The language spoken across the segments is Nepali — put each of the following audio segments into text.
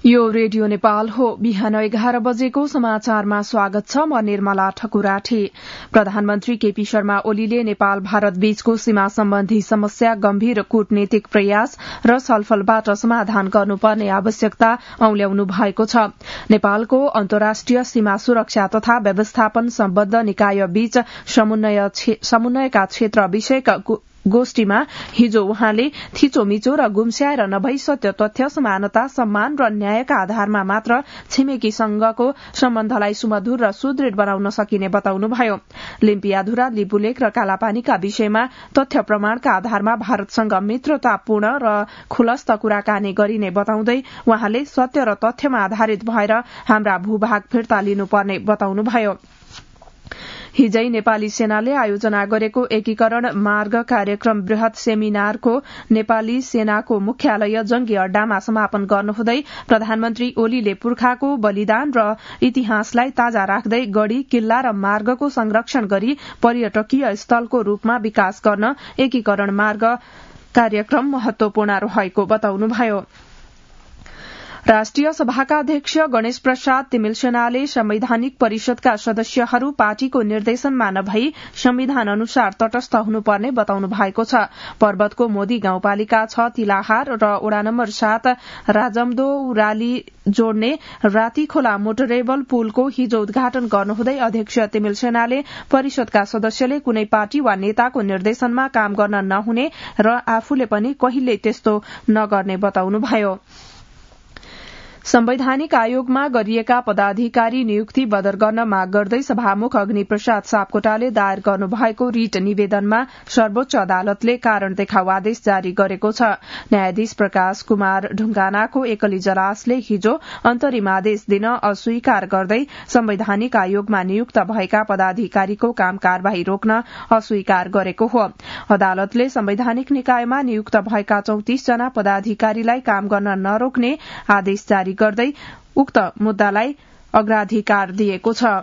यो रेडियो नेपाल हो। बिहान 11 बजेको समाचारमा स्वागत छ। म निर्मला ठकुराठी। प्रधानमन्त्री केपी शर्मा ओलीले नेपाल भारत बीचको सीमा सम्बन्धी समस्या गम्भीर कूटनीतिक प्रयास र छलफलबाट समाधान गर्नुपर्ने आवश्यकता औल्याउनु भएको छ। नेपालको अन्तर्राष्ट्रिय सीमा सुरक्षा तथा व्यवस्थापन सम्बद्ध निकाय बीच समन्वयका क्षेत्र विषयक गोष्ठीमा हिजो उहाँले थिचोमिचो र गुम्स्याएर नभई सत्य तथ्य समानता सम्मान र न्यायका आधारमा मात्र छिमेकीसँगको सम्बन्धलाई सुमधुर र सुदृढ़ बनाउन सकिने बताउनुभयो। लिम्पियाधुरा, लिपुलेक र कालापानीका विषयमा तथ्य प्रमाणका आधारमा भारतसँग मित्रतापूर्ण र खुलस्त कुराकानी गरिने बताउँदै उहाँले सत्य र तथ्यमा आधारित भएर हाम्रा भूभाग फिर्ता लिनुपर्ने बताउनुभयो। हिजै नेपाली सेनाले आयोजना गरेको एकीकरण मार्ग कार्यक्रम वृहत सेमिनारको नेपाली सेनाको मुख्यालय जंगी अड्डामा समापन गर्नुहुँदै प्रधानमन्त्री ओलीले पुर्खाको बलिदान र इतिहासलाई ताजा राख्दै गढ़ी, किल्ला र मार्गको संरक्षण गरी पर्यटकीय स्थलको रूपमा विकास गर्न एकीकरण मार्ग कार्यक्रम महत्वपूर्ण रहेको बताउनुभयो। राष्ट्रिय सभाका अध्यक्ष गणेश प्रसाद तिमिलसेनाले संवैधानिक परिषदका सदस्यहरू पार्टीको निर्देशनमा नभई संविधान अनुसार तटस्थ हुनुपर्ने बताउनु भएको छ। पर्वतको मोदी गाउँपालिका 6 तिलाहार र वडा नम्बर 7 राजमदौराली जोड्ने राती खोला मोटरेबल पुलको हिजो उद्घाटन गर्नुहुँदै अध्यक्ष तिमिलसेनाले परिषदका सदस्यले कुनै पार्टी वा नेताको निर्देशनमा काम गर्न नहुने र आफूले पनि कहिल्यै त्यस्तो नगर्ने बताउनुभयो। संवैधानिक आयोगमा गरिएका पदाधिकारी नियुक्ति बदर गर्न माग गर्दै सभामुख अग्निप्रसाद सापकोटाले दायर गर्नुभएको रिट निवेदनमा सर्वोच्च अदालतले कारण देखाउ आदेश जारी गरेको छ। न्यायाधीश प्रकाश कुमार ढुंगानाको एकल इजलासले हिजो अन्तरिम आदेश दिन अस्वीकार गर्दै संवैधानिक आयोगमा नियुक्त भएका पदाधिकारीको काम कार्यवाही रोक्न अस्वीकार गरेको हो। अदालतले संवैधानिक निकायमा नियुक्त भएका 34 जना पदाधिकारीलाई काम गर्न नरोक्ने आदेश जारी गर्दै उक्त मुद्दालाई अग्राधिकार दिएको छ।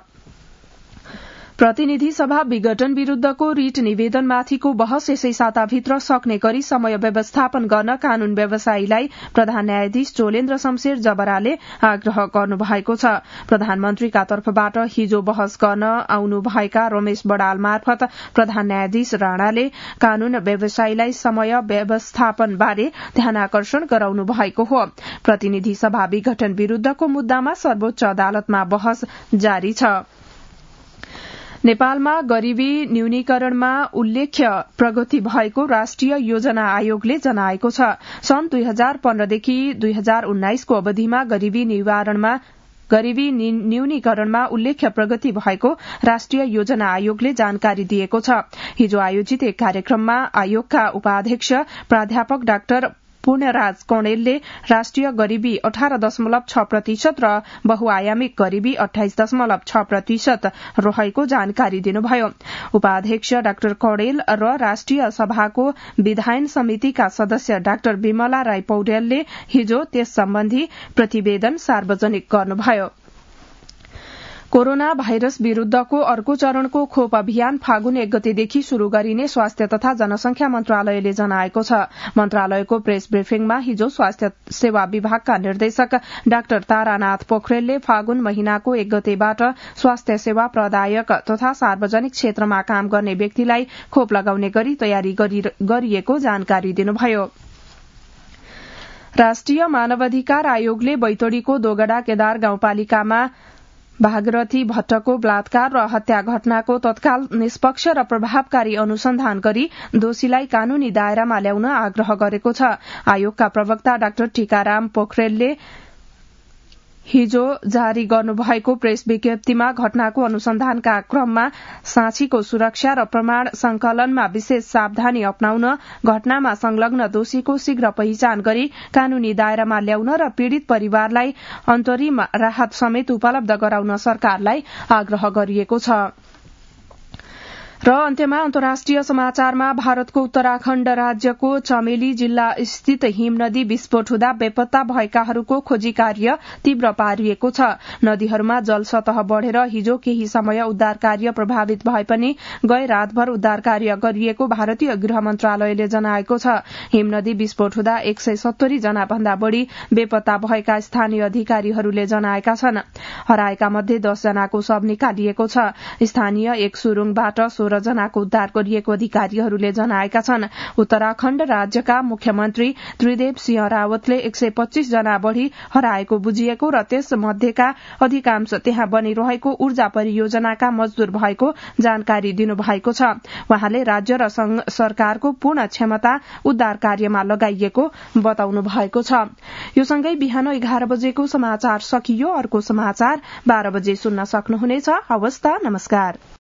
प्रतिनिधि सभा विघटन विरूद्धको रिट निवेदनमाथिको बहस यसै साताभित्र सक्ने गरी समय व्यवस्थापन गर्न कानून व्यवसायीलाई प्रधान न्यायाधीश चोलेन्द्र शमशेर जबराले आग्रह गर्नुभएको छ। प्रधानमन्त्रीका तर्फबाट हिजो बहस गर्न आउनु भएका रमेश बडाल मार्फत प्रधान न्यायाधीश राणाले कानून व्यवसायीलाई समय व्यवस्थापन बारे ध्यानाकर्षण गराउनु भएको हो। प्रतिनिधि सभा विघटन विरूद्धको मुद्दामा सर्वोच्च अदालतमा बहस जारी छ। नेपालमा गरीबी न्यूनीकरणमा उल्लेख्य प्रगति भएको राष्ट्रिय योजना आयोगले जनाएको छ। सन् 2015 देखि 2019 को अवधिमा गरीबी न्यूनीकरणमा उल्लेख्य प्रगति भएको राष्ट्रिय योजना आयोगले जानकारी दिएको छ। हिजो आयोजित एक कार्यक्रममा आयोगका उपाध्यक्ष प्राध्यापक डाक्टर पुण्यराज कौडेलले राष्ट्रिय गरीबी 18.6% र बहुआयामिक गरीबी 28.6% रहेको जानकारी दिनुभयो। उपाध्यक्ष डाक्टर कौडेल र राष्ट्रिय सभाको विधायन समितिका सदस्य डाक्टर विमला राई पौडेलले हिजो त्यस सम्बन्धी प्रतिवेदन सार्वजनिक गर्नुभयो। कोरोना भाइरस विरूद्धको अर्को चरणको खोप अभियान फागुन 1 गतेदेखि शुरू गरिने स्वास्थ्य तथा जनसंख्या मन्त्रालयले जनाएको छ। मन्त्रालयको प्रेस ब्रिफिङमा हिजो स्वास्थ्य सेवा विभागका निर्देशक डाक्टर तारानाथ पोखरेलले फागुन महिनाको 1 गतेबाट स्वास्थ्य सेवा प्रदायक तथा सार्वजनिक क्षेत्रमा काम गर्ने व्यक्तिलाई खोप लगाउने गरी तयारी गरिएको जानकारी दिनुभयो। राष्ट्रिय मानवाधिकार आयोगले बैतडीको दोगडा केदार गाउँपालिकामा भागरथी भट्टको बलात्कार र हत्या घटनाको तत्काल निष्पक्ष र प्रभावकारी अनुसन्धान गरी दोषीलाई कानूनी दायरामा ल्याउन आग्रह गरेको छ। आयोगका प्रवक्ता डाक्टर टीकाराम पोखरेलले हिजो जारी गर्नुभएको प्रेस विज्ञप्तिमा घटनाको अनुसन्धानका क्रममा साक्षीको सुरक्षा र प्रमाण संकलनमा विशेष सावधानी अपनाउन, घटनामा संलग्न दोषीको शीघ्र पहिचान गरी कानूनी दायरामा ल्याउन र पीड़ित परिवारलाई अन्तरिम राहत समेत उपलब्ध गराउन सरकारलाई आग्रह गरिएको छ। र अन्त्यमा अन्तर्राष्ट्रिय समाचारमा भारतको उत्तराखण्ड राज्यको चमेली जिल्ला स्थित हिमनदी विस्फोट हुँदा बेपत्ता भएकाहरूको खोजी कार्य तीव्र पारिएको छ। नदीहरूमा जलसतह बढ़ेर हिजो केही समय उद्धार कार्य प्रभावित भए पनि गए रातभर उद्धार कार्य गरिएको भारतीय गृह मन्त्रालयले जनाएको छ। हिमनदी विस्फोट हुँदा 170 जना भन्दा बढ़ी बेपत्ता भएका स्थानीय अधिकारीहरूले जनाएका छन्। हराएका मध्ये 10 जनाको शव निकालिएको छ। स्थानीय एक सुरुङबाट 16 जनाको उद्धार गरिएको अधिकारीहरूले जनाएका छन्। उत्तराखण्ड राज्यका मुख्यमन्त्री त्रिदेव सिंह रावतले 125 जना बढ़ी हराएको बुझिएको र त्यस मध्येका अधिकांश त्यहाँ बनिरहेको ऊर्जा परियोजनाका मजदूर भएको जानकारी दिनुभएको छ। उहाँले राज्य र सरकारको पूर्ण क्षमता उद्धार कार्यमा लगाइएको बताउनु भएको छ। यो सँगै बिहान 11 बजेको समाचार सकियो। अर्को समाचार 12 बजे सुन्न सक्नुहुनेछ। हवस् त, नमस्कार।